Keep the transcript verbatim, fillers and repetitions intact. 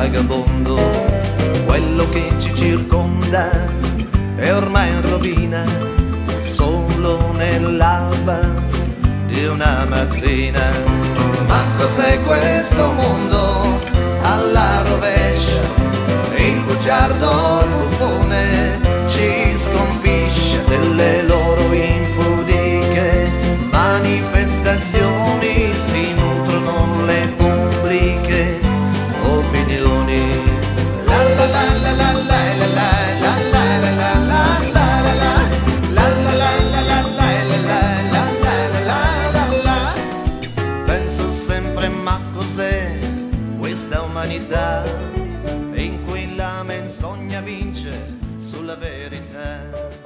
vagabondo. Quello che ci circonda è ormai in rovina, solo nell'alba di una mattina. Ma cos'è questo mondo alla rovescia? Il bugiardo, il buffone ci scompisce delle loro impudiche manifestazioni, si nutrono le pubbliche opinioni. La la la la la la la la la la la la la la la la la. Penso sempre, ma cos'è questa umanità in cui la menzogna vince sulla verità?